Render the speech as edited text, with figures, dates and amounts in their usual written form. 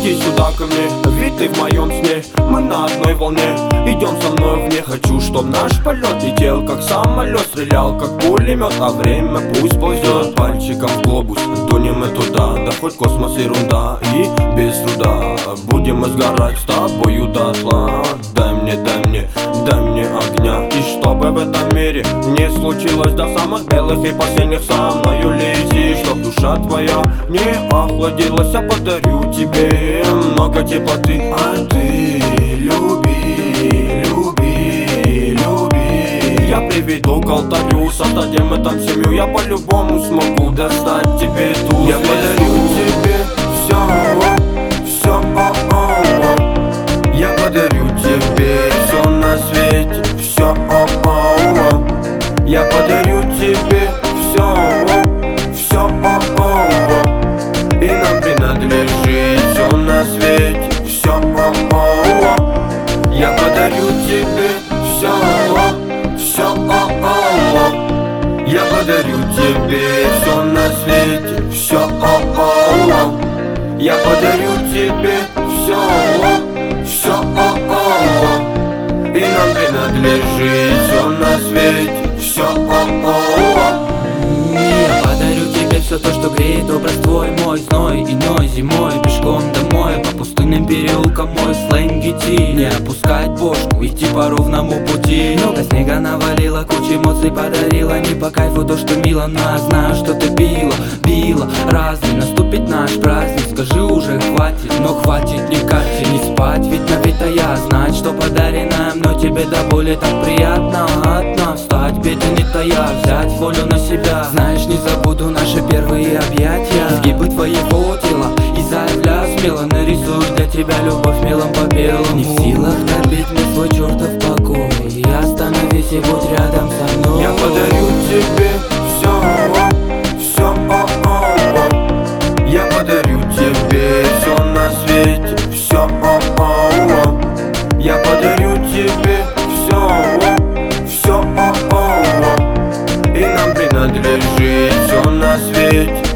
Иди сюда ко мне, ведь ты в моем сне. Мы на одной волне, идем со мной вне. Хочу, чтоб наш полет летел как самолет, стрелял как пулемет, а время пусть ползет. Пальчиком в глобус, тонем мы туда, да хоть космос ерунда. И без труда будем мы сгорать с тобою дотла. Дай мне огня, и чтобы в этом мире не случилось до самых белых и последних со мною лети. Чтоб душа твоя не охладилась, я подарю тебе много теплоты. А ты люби, люби, люби. Я приведу к алтарю, создадим мы там семью. Я по-любому смогу достать тебе ту. Я подарю тебе все, все, я подарю тебе все на свете, все, я подарю тебе все, все, и нам принадлежит все на свете, все, я подарю тебе все, все, я подарю тебе все на свете, все, я подарю тебе все, все, и нам принадлежит все на свете, все, я подарю тебе все то, что греет образ твой. Мой зной иной зимой, пешком домой, по пустынным переулкам мой сленг идти. Не опускать бошку, идти по ровному пути. Много снега навалило, куча эмоций подарила. Не по кайфу то, что мило, но я знаю, что ты била разный. Наступит наш праздник, скажи уже хватит, но хватит не Кате. Не спать, ведь напита я, знать, что подаренное мной тебе до боли так приятно. Одна встать, беды не тая, взять волю на себя. Знаешь, не забуду наши первые объятия, сгибы твоего тела, и заявляю смело, нарисую для тебя любовь мелом по белому. Не в силах добить мне свой чертов покой, и остановись и будь рядом со мной. Я подарю тебе все, все, я подарю тебе все на свете, все, я подарю тебе все, все, и нам принадлежит все на свете.